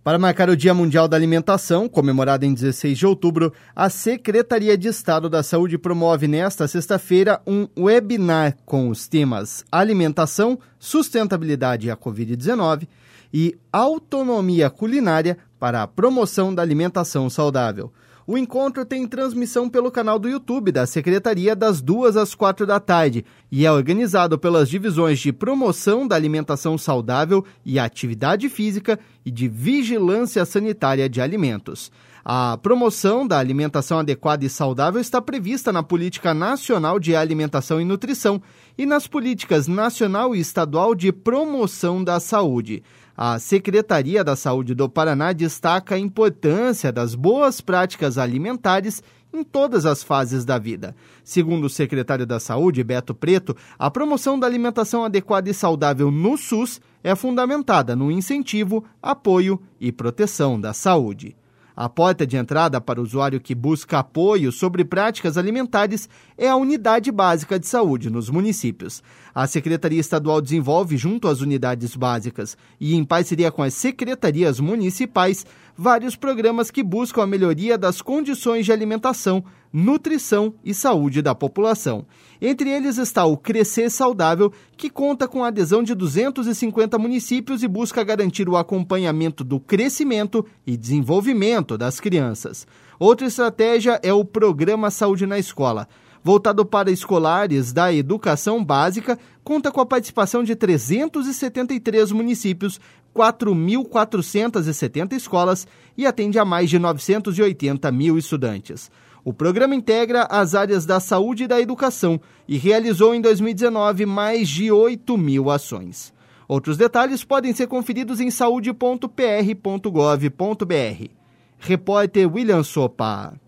Para marcar o Dia Mundial da Alimentação, comemorado em 16 de outubro, a Secretaria de Estado da Saúde promove nesta sexta-feira um webinar com os temas Alimentação, Sustentabilidade e a Covid-19 e Autonomia Culinária para a Promoção da Alimentação Saudável. O encontro tem transmissão pelo canal do YouTube da Secretaria das 2 às 4 da tarde e é organizado pelas divisões de Promoção da Alimentação Saudável e Atividade Física e de Vigilância Sanitária de Alimentos. A promoção da alimentação adequada e saudável está prevista na Política Nacional de Alimentação e Nutrição e nas Políticas Nacional e Estadual de Promoção da Saúde. A Secretaria da Saúde do Paraná destaca a importância das boas práticas alimentares em todas as fases da vida. Segundo o secretário da Saúde, Beto Preto, a promoção da alimentação adequada e saudável no SUS é fundamentada no incentivo, apoio e proteção da saúde. A porta de entrada para o usuário que busca apoio sobre práticas alimentares é a Unidade Básica de Saúde nos municípios. A Secretaria Estadual desenvolve, junto às unidades básicas e em parceria com as secretarias municipais, vários programas que buscam a melhoria das condições de alimentação, nutrição e saúde da população. Entre eles está o Crescer Saudável, que conta com a adesão de 250 municípios e busca garantir o acompanhamento do crescimento e desenvolvimento das crianças. Outra estratégia é o Programa Saúde na Escola. Voltado para escolares da educação básica, conta com a participação de 373 municípios, 4.470 escolas e atende a mais de 980 mil estudantes. O programa integra as áreas da saúde e da educação e realizou em 2019 mais de 8 mil ações. Outros detalhes podem ser conferidos em saude.pr.gov.br. Repórter William Sopa.